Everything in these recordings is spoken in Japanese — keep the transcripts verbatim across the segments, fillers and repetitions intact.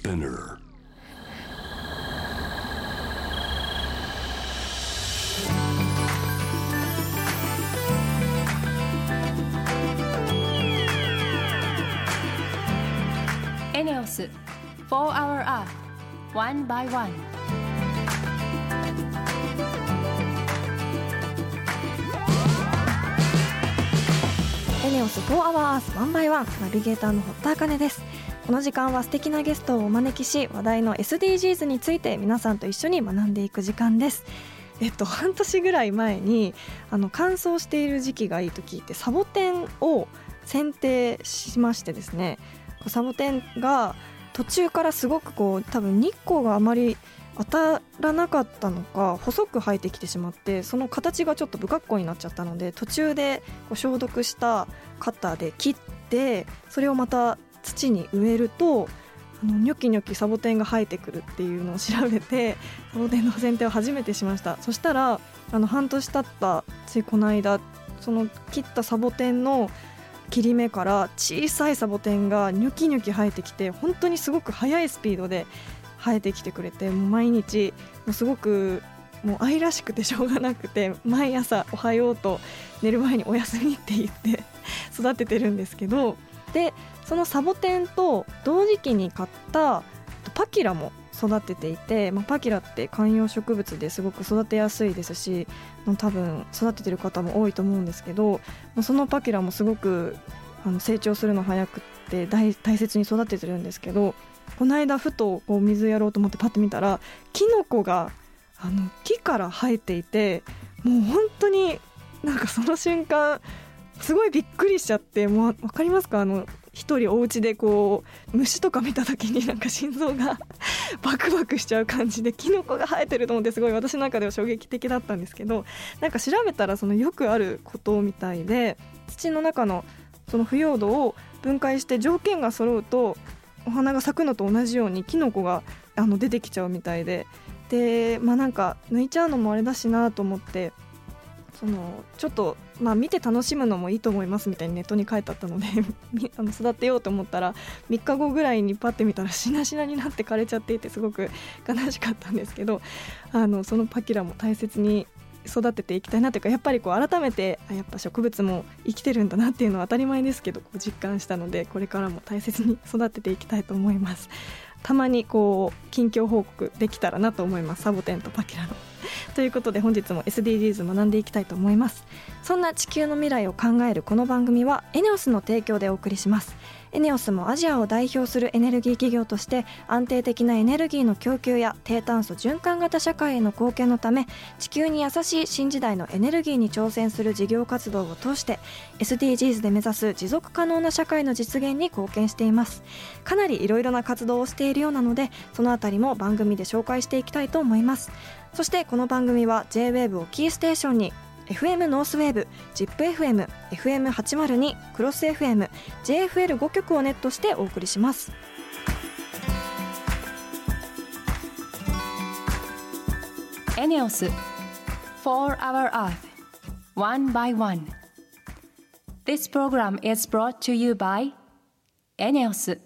Spinner. エネオス フォー Hour Earth One by One。 エネオス フォー Hour Earth One by One ナビゲーターの堀田茜です。この時間は素敵なゲストをお招きし、話題の エスディージーズ について皆さんと一緒に学んでいく時間です。えっと、半年ぐらい前にあの乾燥している時期がいいと聞いてサボテンを剪定しましてですね、サボテンが途中からすごくこう多分日光があまり当たらなかったのか細く生えてきてしまって、その形がちょっと不格好になっちゃったので、途中でこう消毒したカッターで切って、それをまた土に植えるとあのニョキニョキサボテンが生えてくるっていうのを調べて、サボテンの剪定を初めてしました。そしたらあの半年経ったついこの間、その切ったサボテンの切り目から小さいサボテンがニョキニョキ生えてきて、本当にすごく速いスピードで生えてきてくれて、もう毎日もうすごくもう愛らしくてしょうがなくて、毎朝おはようと寝る前におやすみって言って育ててるんですけど、でそのサボテンと同時期に買ったパキラも育てていて、まあ、パキラって観葉植物ですごく育てやすいですし、多分育ててる方も多いと思うんですけど、そのパキラもすごくあの成長するの早くって大, 大切に育ててるんですけど、この間ふとこう水やろうと思ってパッと見たらキノコがあの木から生えていて、もう本当になんかその瞬間すごいびっくりしちゃって、もう分かりますか、あの一人お家でこう虫とか見た時になんか心臓がバクバクしちゃう感じで、キノコが生えてると思ってすごい私の中では衝撃的だったんですけど、なんか調べたらそのよくあることみたいで、土の中のその腐葉土を分解して条件が揃うとお花が咲くのと同じようにキノコがあの出てきちゃうみたいで、でまあなんか抜いちゃうのもあれだしなと思って、そのちょっとまあ見て楽しむのもいいと思いますみたいにネットに書いてあったのであの育てようと思ったらみっかごぐらいにパッて見たらしなしなになって枯れちゃっていて、すごく悲しかったんですけど、あのそのパキラも大切に育てていきたいなというか、やっぱりこう改めてやっぱ植物も生きてるんだなっていうのは当たり前ですけどこう実感したので、これからも大切に育てていきたいと思います。たまにこう近況報告できたらなと思います、サボテンとパキラのということで、本日も エスディージーズ 学んでいきたいと思います。そんな地球の未来を考えるこの番組はエネオスの提供でお送りします。エネオスもアジアを代表するエネルギー企業として安定的なエネルギーの供給や低炭素循環型社会への貢献のため、地球に優しい新時代のエネルギーに挑戦する事業活動を通して エスディージーズ で目指す持続可能な社会の実現に貢献しています。かなりいろいろな活動をしているようなので、そのあたりも番組で紹介していきたいと思います。そしてこの番組は ジェイウェーブ をキーステーションにエフエム ノースウェーブ、ジップエフエム、エフエムはちまるに、クロス エフエム、ジェイエフエルご 曲をネットしてお送りします。 エネオス フォー Hour Earth One by One。 This program is brought to you by エネオス。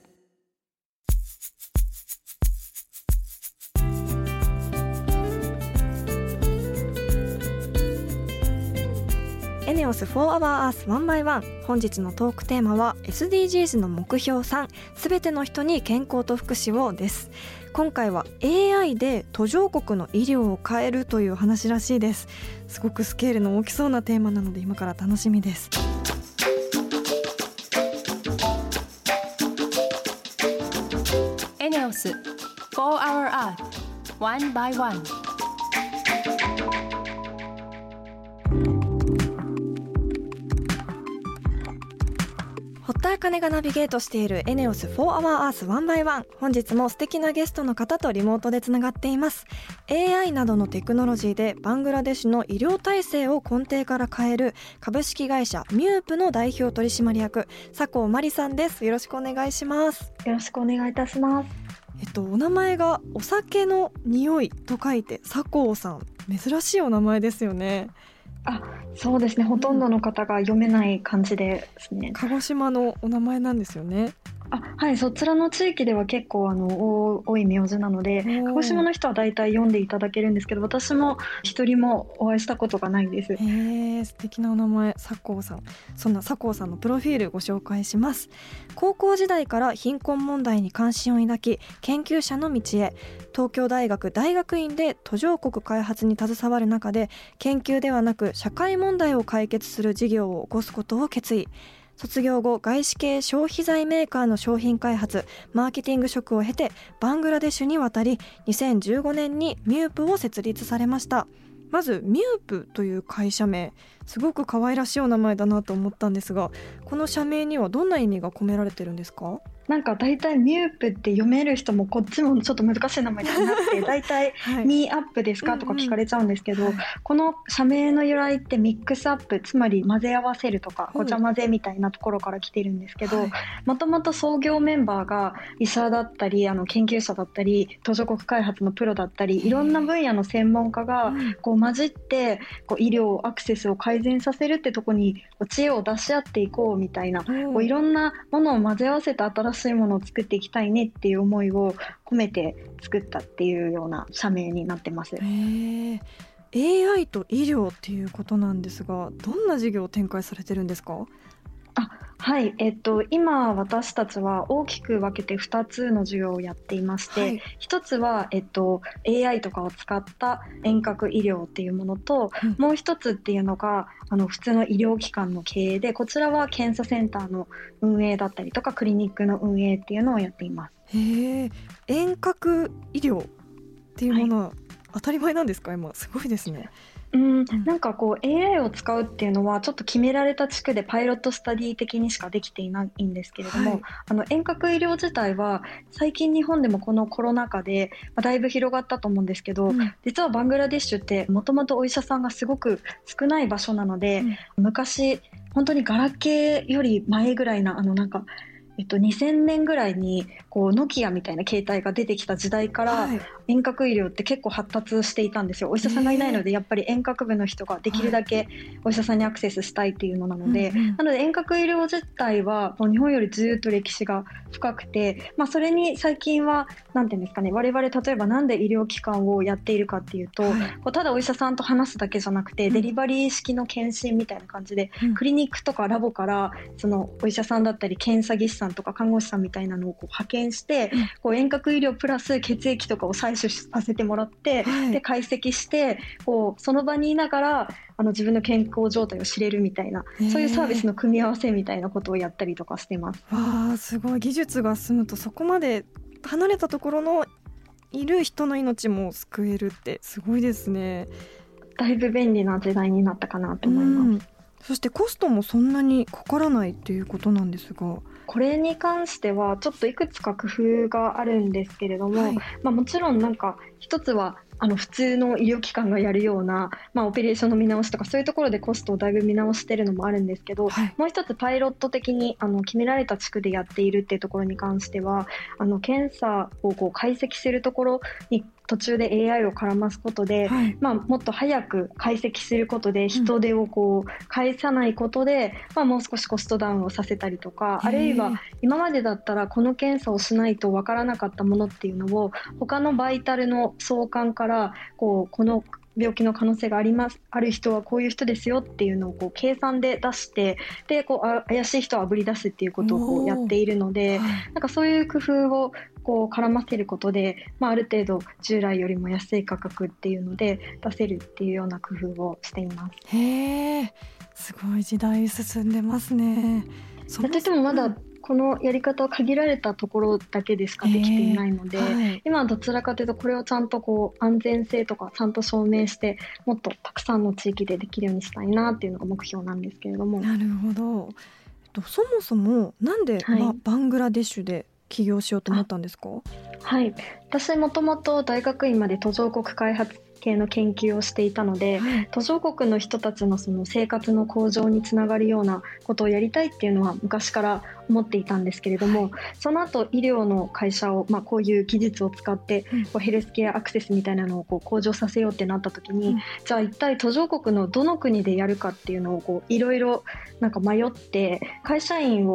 エネオス フォー Hour Earth One by One。 本日のトークテーマは エスディージーズ の目標さん、すべての人に健康と福祉をです。今回は エーアイ で途上国の医療を変えるという話らしいです。すごくスケールの大きそうなテーマなので今から楽しみです。 エネオス フォー Hour Earth One by One。 堀田茜がナビゲートしているエネオス フォー Hour Earth One by One。 本日も素敵なゲストの方とリモートでつながっています。 エーアイ などのテクノロジーでバングラデシュの医療体制を根底から変える株式会社ミュープの代表取締役佐藤真理さんです。よろしくお願いします。 よろしくお願いいたします。 えっと、お名前がお酒の匂いと書いて佐藤さん、珍しいお名前ですよね。 あ、そうですね、ほとんどの方が読めない感じですね。 鹿児島のお名前なんですよね。 あ、はい、そちらの地域では結構あの多多い名字なので、鹿児島の人は大体読んでいただけるんですけど、私も一人もお会いしたことがないです。 へー、素敵なお名前、佐藤さん。そんな佐藤さんのプロフィールご紹介します。高校時代から貧困問題に関心を抱き、研究者の道へ。東京大学大学院で途上国開発に携わる中で、研究ではなく社会問題を解決する事業を起こすことを決意。卒業後、外資系消費財メーカーの商品開発、マーケティング職を経てバングラデシュに渡り、にせんじゅうごねんにミュープを設立されました。まずミュープという会社名、すごく可愛らしいお名前だなと思ったんですが、この社名にはどんな意味が込められてるんですか？ なんか大体ミュープって読める人もこっちもちょっと難しい名前になって大体ミーアップですかとか聞かれちゃうんですけど、 うんうん、 この社名の由来ってミックスアップ、つまり混ぜ合わせるとかごちゃ混ぜみたいなところから来てるんですけど、もともと創業メンバーが医者だったりあの研究者だったり途上国開発のプロだったり、いろんな分野の専門家がこう混じってこう医療アクセスを改善させるってとこに知恵を出し合っていこうみたいな、こういろんなものを混ぜ合わせて新しいものを作っていきたいねっていう思いを込めて作ったっていうような社名になってます。 へー、エーアイ と医療っていうことなんですが、どんな事業を展開されてるんですか？ あ、はい、えっと、今私たちは大きく分けてふたつの授業をやっていまして、はい、ひとつは、えっと、エーアイ とかを使った遠隔医療っていうものと、うん、もうひとつっていうのがあの普通の医療機関の経営で、こちらは検査センターの運営だったりとかクリニックの運営っていうのをやっています。 へー、遠隔医療っていうものは当たり前なんですか？今すごいですね。 うん、なんかこう エーアイ を使うっていうのはちょっと決められた地区でパイロットスタディ的にしかできていないんですけれども、はい、あの遠隔医療自体は最近日本でもこのコロナ禍でだいぶ広がったと思うんですけど、うん、実はバングラデシュってもともとお医者さんがすごく少ない場所なので、うん、昔本当にガラケーより前ぐらいなあのなんかえっと、にせんねんぐらいにこうノキアみたいな携帯が出てきた時代から、はい、遠隔医療って結構発達していたんですよ。お医者さんがいないのでやっぱり遠隔部の人ができるだけお医者さんにアクセスしたいっていうのなので、はい、なので遠隔医療自体はもう日本よりずっと歴史が深くて、まあ、それに最近はなんていうんですかね、我々例えばなんで医療機関をやっているかっていうと、はい、こうただお医者さんと話すだけじゃなくて、うん、デリバリー式の検診みたいな感じで、うん、クリニックとかラボからそのお医者さんだったり検査技師さんとか看護師さんみたいなのをこう派遣して、うん、こう遠隔医療プラス血液とかを採取させてもらって、はい、で解析してこうその場にいながらあの自分の健康状態を知れるみたいな、そういうサービスの組み合わせみたいなことをやったりとかしてます。 わあ、すごい。技術が進むとそこまで離れたところのいる人の命も救えるってすごいですね。 だいぶ便利な時代になったかなと思います。うん、 そしてコストもそんなにかからないっていうことなんですが、 これに関してはちょっといくつか工夫があるんですけれども、はい、まあ、もちろんなんか一つはあの普通の医療機関がやるような、まあ、オペレーションの見直しとかそういうところでコストをだいぶ見直しているのもあるんですけど、はい、もう一つパイロット的にあの決められた地区でやっているっていうところに関しては、あの検査をこう解析するところに途中で エーアイ を絡ますことで、はい、まあ、もっと早く解析することで人手をこう返さないことで、うん、まあ、もう少しコストダウンをさせたりとか、あるいは今までだったらこの検査をしないとわからなかったものっていうのを他のバイタルの相関からこうこの病気の可能性がありますある人はこういう人ですよっていうのをこう計算で出して、でこうあ怪しい人をあぶり出すっていうことをこうやっているので、なんかそういう工夫をこう絡ませることで、まあ、ある程度従来よりも安い価格っていうので出せるっていうような工夫をしています。 へー、すごい時代進んでますね。 だってでもまだこのやり方は限られたところだけでしかできていないので、はい、今はどちらかというとこれをちゃんとこう安全性とかちゃんと証明してもっとたくさんの地域でできるようにしたいなっていうのが目標なんですけれども。 なるほど。えっと、そもそもなんで、はい、ま、バングラデシュで起業しようと思ったんですか？ はい、私もともと大学院まで途上国開発系の研究をしていたので、はい、途上国の人たちのその生活の向上につながるようなことをやりたいっていうのは昔から思っていたんですけれども、はい、その後医療の会社を、まあ、こういう技術を使って、うん、こうヘルスケアアクセスみたいなのをこう向上させようってなった時に、うん、じゃあ一体途上国のどの国でやるかっていうのをこういろいろなんか迷って、会社員を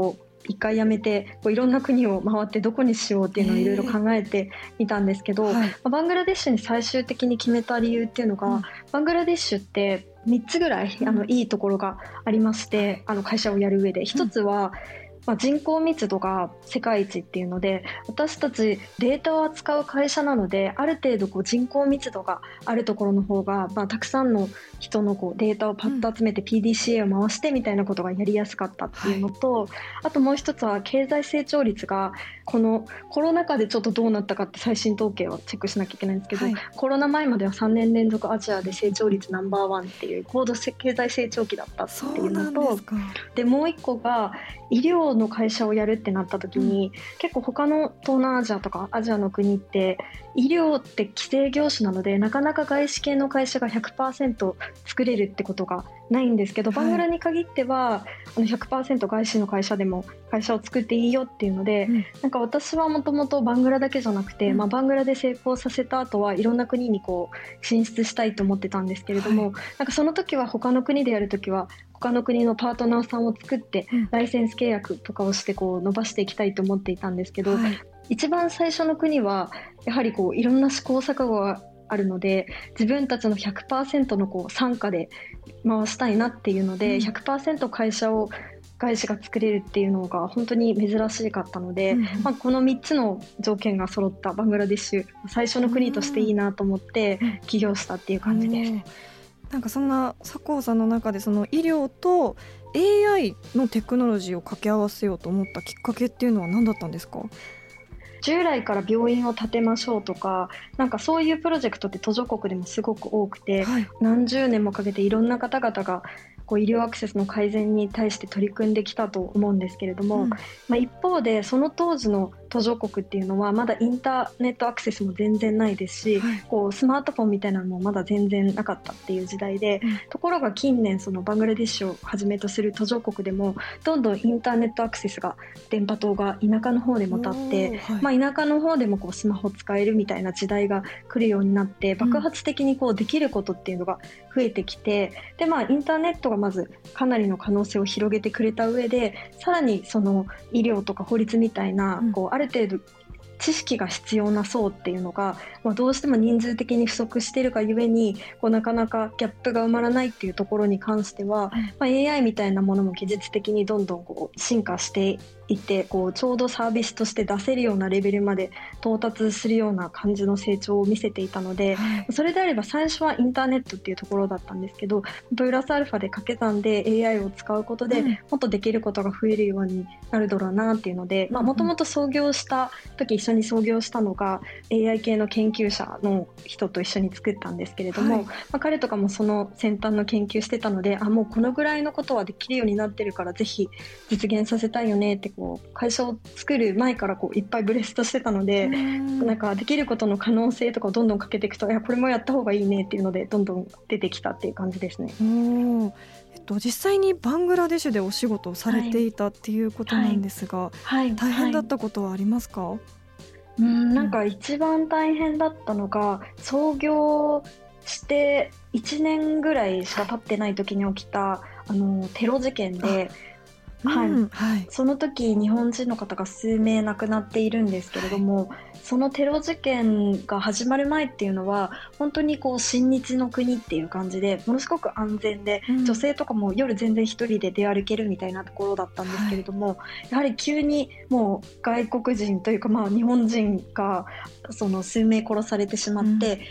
一回辞めてこういろんな国を回ってどこにしようっていうのをいろいろ考えてみたんですけど、はい、まあ、バングラデシュに最終的に決めた理由っていうのが、うん、バングラデシュってみっつぐらいあのいいところがありまして、あの会社をやる上でひとつは、まあ、人口密度が世界一っていうので、私たちデータを扱う会社なのである程度こう人口密度があるところの方が、まあ、たくさんの人のこうデータをパッと集めて ピーディーシーエー を回してみたいなことがやりやすかったっていうのと、はい、あともう一つは経済成長率がこのコロナ禍でちょっとどうなったかって最新統計をチェックしなきゃいけないんですけど、はい、コロナ前まではさんねん連続アジアで成長率ナンバーワンっていう高度経済成長期だったっていうのと、でもう一個が医療の会社をやるってなった時に、うん、結構他の東南アジアとかアジアの国って医療って規制業種なのでなかなか外資系の会社が ひゃくパーセント 作れるってことがないんですけど、はい、バングラに限ってはあの ひゃくパーセント 外資の会社でも会社を作っていいよっていうので、うん、なんか私はもともとバングラだけじゃなくて、うん、まあ、バングラで成功させた後はいろんな国にこう進出したいと思ってたんですけれども、はい、なんかその時は他の国でやる時は他の国のパートナーさんを作って、うん、ライセンス契約とかをしてこう伸ばしていきたいと思っていたんですけど、はい、一番最初の国はやはりこういろんな試行錯誤があるので自分たちの ひゃくパーセント のこう傘下で回したいなっていうので、うん、ひゃくパーセント 会社を外資が作れるっていうのが本当に珍しかったので、うん、まあ、このみっつの条件が揃ったバングラデシュ最初の国としていいなと思って起業したっていう感じです。 なんかそんな佐藤さんの中でその医療と エーアイ のテクノロジーを掛け合わせようと思ったきっかけっていうのは何だったんですか？ 従来から病院を建てましょうとか、なんかそういうプロジェクトって途上国でもすごく多くて、はい、何十年もかけていろんな方々がこう医療アクセスの改善に対して取り組んできたと思うんですけれども、うん、まあ、一方でその当時の途上国っていうのはまだインターネットアクセスも全然ないですし、はい、こうスマートフォンみたいなのもまだ全然なかったっていう時代で、うん、ところが近年そのバングラデシュをはじめとする途上国でもどんどんインターネットアクセスが電波塔が田舎の方でも立って、はい、まあ、田舎の方でもこうスマホ使えるみたいな時代が来るようになって爆発的にこうできることっていうのが増えてきて、うん、でまあインターネットがまずかなりの可能性を広げてくれた上でさらにその医療とか法律みたいな、うん、こうある程度知識が必要な層っていうのが、まあ、どうしても人数的に不足しているがゆえにこうなかなかギャップが埋まらないっていうところに関しては、まあ、エーアイ みたいなものも技術的にどんどんこう進化していてこうちょうどサービスとして出せるようなレベルまで到達するような感じの成長を見せていたので、それであれば最初はインターネットっていうところだったんですけどプラスアルファで掛け算で エーアイ を使うことでもっとできることが増えるようになるだろうなっていうので、もともと創業した時一緒に創業したのが エーアイ 系の研究者の人と一緒に作ったんですけれども、はい、まあ、彼とかもその先端の研究してたのであもうこのぐらいのことはできるようになってるからぜひ実現させたいよねってこう会社を作る前からこういっぱいブレストしてたので、なんかできることの可能性とかをどんどんかけていくといやこれもやった方がいいねっていうのでどんどん出てきたっていう感じですね。 お、えっと、実際にバングラデシュでお仕事をされていたっていうことなんですが、はいはい、大変だったことはありますか？はい、 うん、なんか一番大変だったのが創業していちねんぐらいしか経ってない時に起きたあのテロ事件で、はい、うん、はい、その時日本人の方が数名亡くなっているんですけれども、はい、そのテロ事件が始まる前っていうのは本当にこう親日の国っていう感じでものすごく安全で、うん、女性とかも夜全然一人で出歩けるみたいなところだったんですけれども、はい、やはり急にもう外国人というか、まあ、日本人がその数名殺されてしまって、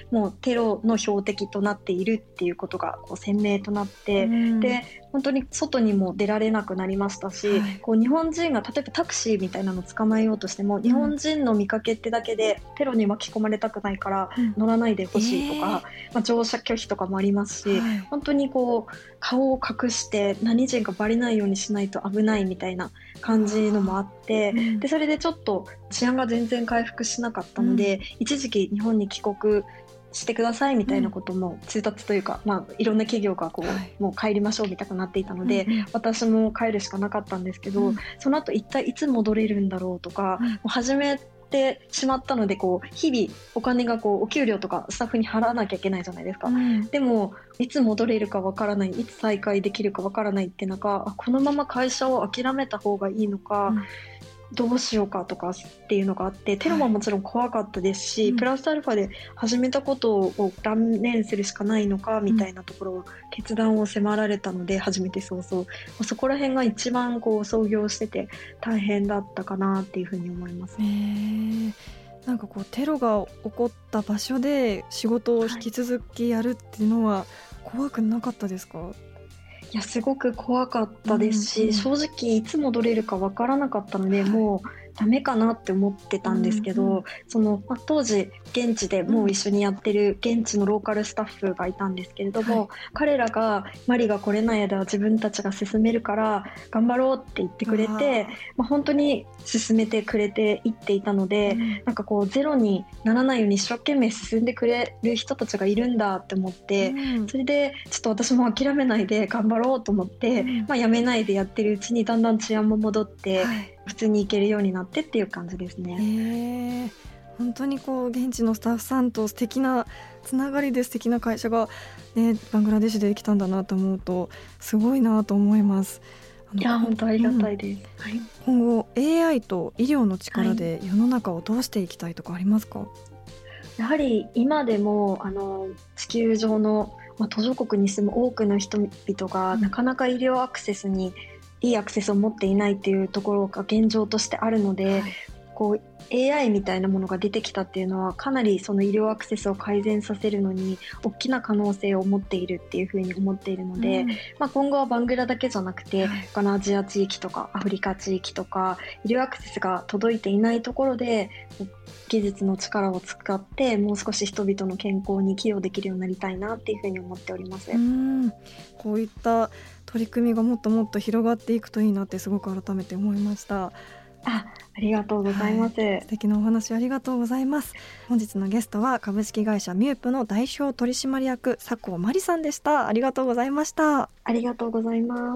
うん、もうテロの標的となっているっていうことがこう鮮明となって、うん、で本当に外にも出られなくなりましたし、はい、こう日本人が例えばタクシーみたいなのを捕まえようとしても、うん、日本人の見かけってだけでテロに巻き込まれたくないから乗らないでほしいとか、うん、えーまあ、乗車拒否とかもありますし、はい、本当にこう顔を隠して何人かバレないようにしないと危ないみたいな感じのもあって、うん、でそれでちょっと治安が全然回復しなかったので、うん、一時期日本に帰国してくださいみたいなことも通達というか、うん、まあ、いろんな企業がこう、はい、もう帰りましょうみたいになっていたので、うんうん、私も帰るしかなかったんですけど、うん、その後一体いつ戻れるんだろうとか、うん、もう初めってしまったので、こう日々お金がこうお給料とかスタッフに払わなきゃいけないじゃないですか、うん、でもいつ戻れるかわからない、いつ再開できるかわからないって中、このまま会社を諦めた方がいいのか、うん、どうしようかとかっていうのがあって、テロももちろん怖かったですし、はい、プラスアルファで始めたことを断念するしかないのかみたいなところを決断を迫られたので、始めて早々そこら辺が一番こう創業してて大変だったかなっていうふうに思います。 へー、なんかこうテロが起こった場所で仕事を引き続きやるっていうのは怖くなかったですか？はい、 いやすごく怖かったですし、うんうん、正直いつ戻れるかわからなかったので、はい、もうダメかなって思ってたんですけど、うんうん、そのまあ、当時現地でもう一緒にやってる現地のローカルスタッフがいたんですけれども、はい、彼らがマリが来れない間は自分たちが進めるから頑張ろうって言ってくれて、まあ、本当に進めてくれていっていたので、うん、なんかこうゼロにならないように一生懸命進んでくれる人たちがいるんだって思って、うん、それでちょっと私も諦めないで頑張ろうと思って、うん、まあ、やめないでやってるうちにだんだん治安も戻って、はい、普通に行けるようになってっていう感じですね。 へー、本当にこう現地のスタッフさんと素敵なつながりで素敵な会社が、ね、バングラデシュでできたんだなと思うとすごいなと思います。あのいや本当ありがたいです、 うん、はい、今後 エーアイ と医療の力で世の中をどうしていきたいとかありますか？はい、 やはり今でもあの地球上の、まあ、途上国に住む多くの人々が、うん、なかなか医療アクセスにいいアクセスを持っていないっていうところが現状としてあるので、はい、こう エーアイ みたいなものが出てきたっていうのはかなりその医療アクセスを改善させるのに大きな可能性を持っているっていうふうに思っているので、うん、まあ、今後はバングラだけじゃなくて、はい、他のアジア地域とかアフリカ地域とか医療アクセスが届いていないところで技術の力を使ってもう少し人々の健康に寄与できるようになりたいなっていうふうに思っております。 うん、こういった取り組みがもっともっと広がっていくといいなってすごく改めて思いました。 あ、ありがとうございます、はい、 素敵なお話ありがとうございます。本日のゲストは株式会社ミュープの代表取締役佐藤真理さんでした。ありがとうございました。 ありがとうございます。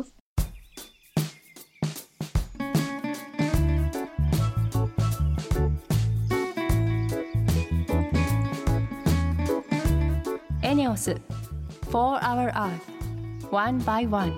エネオス For Our Earth One by One。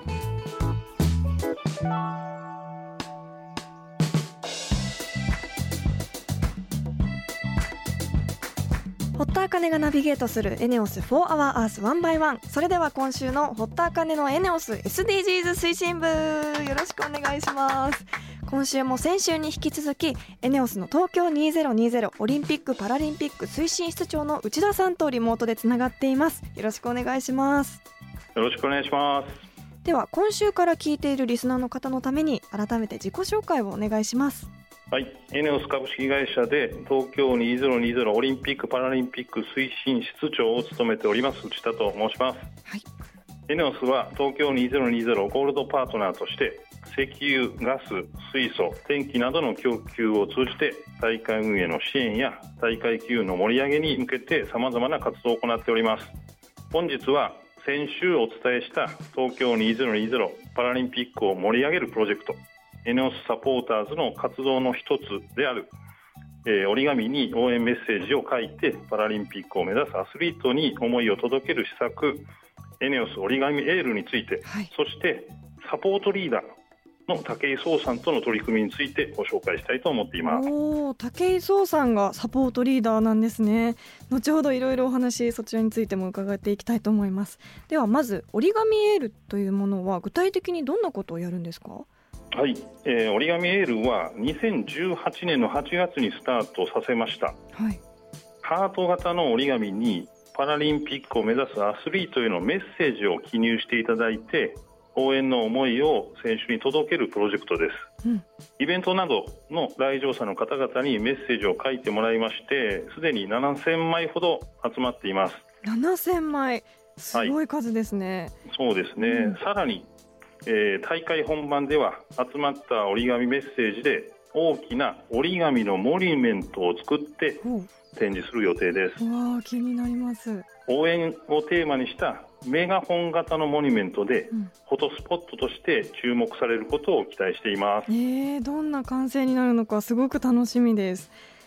堀田茜がナビゲートするエネオス For Our Earth One by One。 それでは今週の堀田茜のエネオス エスディージーズ 推進部、よろしくお願いします。今週も先週に引き続きエネオスの東京にせんにじゅうオリンピック・パラリンピック推進室長の内田さんとリモートでつながっています。よろしくお願いします。 よろしくお願いします。 では今週から聞いているリスナーの方のために改めて自己紹介をお願いします。 はい、エネオス株式会社で東京にせんにじゅうオリンピック・パラリンピック推進室長を務めております内田と申します。はい、エネオスは東京にせんにじゅうゴールドパートナーとして石油、ガス、水素、電気などの供給を通じて大会運営の支援や大会機運の盛り上げに向けて様々な活動を行っております。本日は先週お伝えした東京にせんにじゅうパラリンピックを盛り上げるプロジェクトエネオスサポーターズの活動の一つである、えー、折り紙に応援メッセージを書いてパラリンピックを目指すアスリートに思いを届ける施策エネオス折り紙エールについて、はい、そしてサポートリーダーの武井壮さんとの取り組みについてご紹介したいと思っています。 おー、武井壮さんがサポートリーダーなんですね。後ほどいろいろお話そちらについても伺っていきたいと思います。ではまず折り紙エールというものは具体的にどんなことをやるんですか？ はい、えー、折り紙エールはにせんじゅうはちねんのはちがつにスタートさせました。はい、ハート型の折り紙にパラリンピックを目指すアスリートへのメッセージを記入していただいて応援の思いを選手に届けるプロジェクトです、うん、イベントなどの来場者の方々にメッセージを書いてもらいましてすでにななせんまいほど集まっています。 ななせんまい、すごい数ですね。 はい、そうですね、うん、さらに、えー、大会本番では集まった折り紙メッセージで大きな折り紙のモニュメントを作って展示する予定です。 わー、気になります。 応援をテーマにしたメガホン型のモニュメントで、うん、フォトスポットとして注目されることを期待しています。 えー、どんな完成になるのかすごく楽しみです。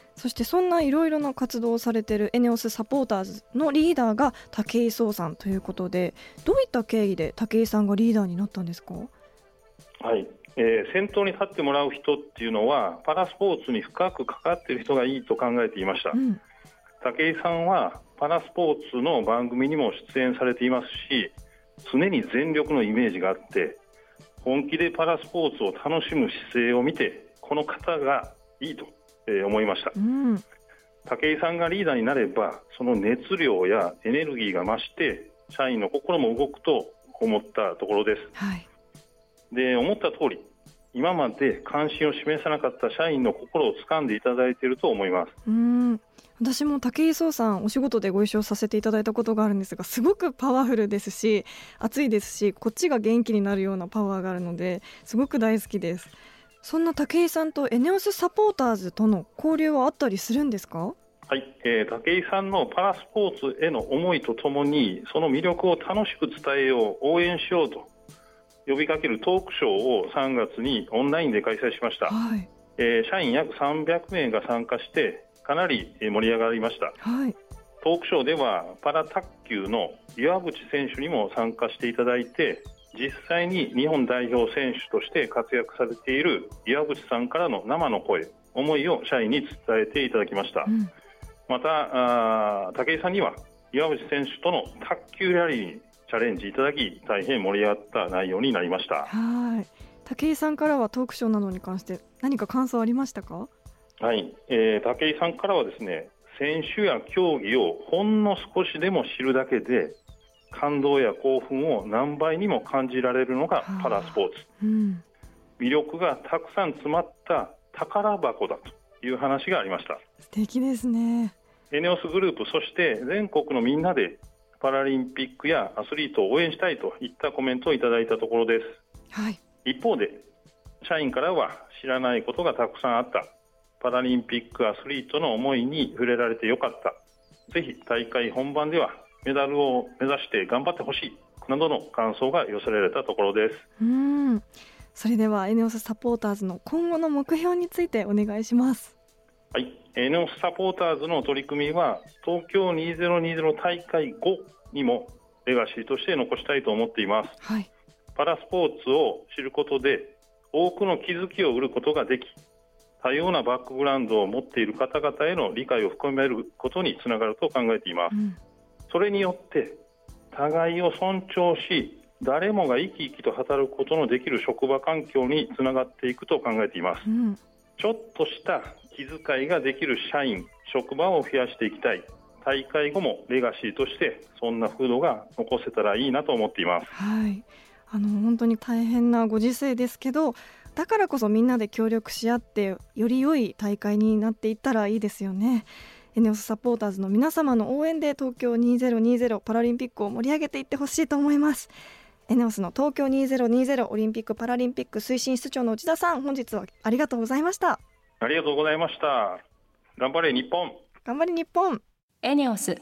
そしてそんないろいろな活動をされているエネオスサポーターズのリーダーが武井壮さんということで、どういった経緯で武井さんがリーダーになったんですか？ はい、えー、先頭に立ってもらう人っていうのはパラスポーツに深く関わっている人がいいと考えていました、うん、武井さんはパラスポーツの番組にも出演されていますし、常に全力のイメージがあって本気でパラスポーツを楽しむ姿勢を見てこの方がいいと思いました、うん、武井さんがリーダーになればその熱量やエネルギーが増して社員の心も動くと思ったところです、はい、で思った通り今まで関心を示さなかった社員の心を掴んでいただいていると思います。 うーん、私も武井壮さんお仕事でご一緒させていただいたことがあるんですが、すごくパワフルですし熱いですし、こっちが元気になるようなパワーがあるのですごく大好きです。そんな武井さんとエネオスサポーターズとの交流はあったりするんですか？ はい、えー、武井さんのパラスポーツへの思いとともにその魅力を楽しく伝えよう、応援しようと呼びかけるトークショーをさんがつにオンラインで開催しました、はい、えー、社員約さんびゃくめいが参加してかなり盛り上がりました、はい、トークショーではパラ卓球の岩渕選手にも参加していただいて、実際に日本代表選手として活躍されている岩渕さんからの生の声、思いを社員に伝えていただきました、うん、またあ武井さんには岩渕選手との卓球ラリーにチャレンジいただき大変盛り上がった内容になりました。 はい、武井さんからはトークショーなどに関して何か感想ありましたか？ はい、えー、武井さんからはですね、選手や競技をほんの少しでも知るだけで感動や興奮を何倍にも感じられるのがパラスポーツ、うん、魅力がたくさん詰まった宝箱だという話がありました。 素敵ですね。 エネオスグループ、そして全国のみんなでパラリンピックやアスリートを応援したいといったコメントをいただいたところです、はい、一方で社員からは知らないことがたくさんあった、パラリンピックアスリートの思いに触れられてよかった、ぜひ大会本番ではメダルを目指して頑張ってほしいなどの感想が寄せられたところです。 うーん、それではエネオスサポーターズの今後の目標についてお願いします。 はい、エネオスサポーターズの取り組みは東京にせんにじゅう大会後にもレガシーとして残したいと思っています、はい、パラスポーツを知ることで多くの気づきを得ることができ、多様なバックグラウンドを持っている方々への理解を深めることにつながると考えています、うん、それによって互いを尊重し誰もが生き生きと働くことのできる職場環境につながっていくと考えています、うん、ちょっとした気遣いができる社員、職場を増やしていきたい、大会後もレガシーとしてそんな風土が残せたらいいなと思っています、 はい、あの本当に大変なご時世ですけど、だからこそみんなで協力し合ってより良い大会になっていったらいいですよね。エネオスサポーターズの皆様の応援で東京にせんにじゅうパラリンピックを盛り上げていってほしいと思います。エネオスの東京にせんにじゅうオリンピックパラリンピック推進室長の内田さん、本日はありがとうございました。 ありがとうございました。頑張れ日本。 頑張れ日本。 エネオス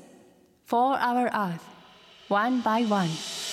For Our Earth One by One。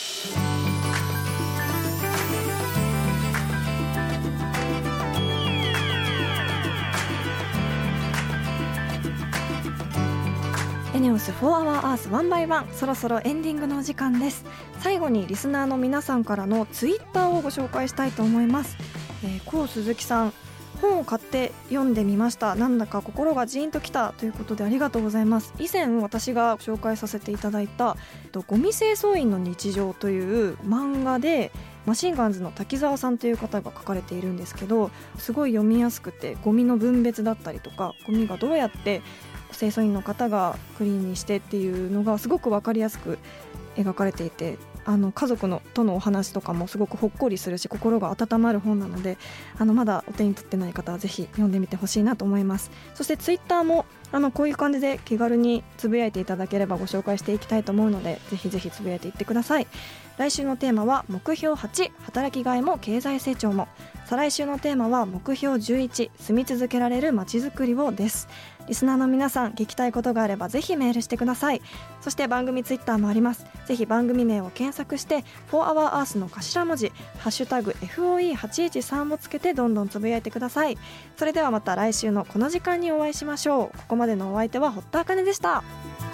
エネオス For Our Earth One by One、 そろそろエンディングのお時間です。最後にリスナーの皆さんからのツイッターをご紹介したいと思います。えー、コウ鈴木さん、本を買って読んでみました。なんだか心がジーンときたということでありがとうございます。以前私が紹介させていただいたゴミ清掃員の日常という漫画でマシンガンズの滝沢さんという方が書かれているんですけど、すごい読みやすくて、ゴミの分別だったりとかゴミがどうやって清掃員の方がクリーンにしてっていうのがすごく分かりやすく描かれていて、あの家族のとのお話とかもすごくほっこりするし心が温まる本なので、あのまだお手に取ってない方はぜひ読んでみてほしいなと思います。そしてツイッターもあのこういう感じで気軽につぶやいていただければご紹介していきたいと思うので、ぜひぜひつぶやいていってください。来週のテーマは目標はち、働きがいも経済成長も。再来週のテーマは目標じゅういち、住み続けられるまちづくりをです。 リスナーの皆さん、聞きたいことがあればぜひメールしてください。そして番組ツイッターもあります。ぜひ番組名を検索してフォーアワーアースの頭文字ハッシュタグ エフオーイーはちいちさん をつけてどんどんつぶやいてください。それではまた来週のこの時間にお会いしましょう。ここまでのお相手は堀田茜でした。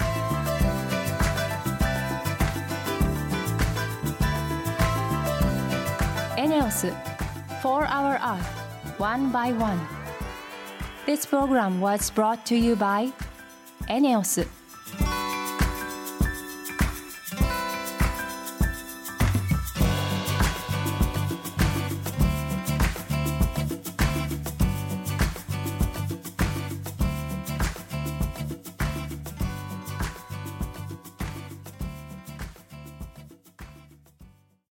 エネオス フォーアワー Earth One by One. This program was brought to you by エネオス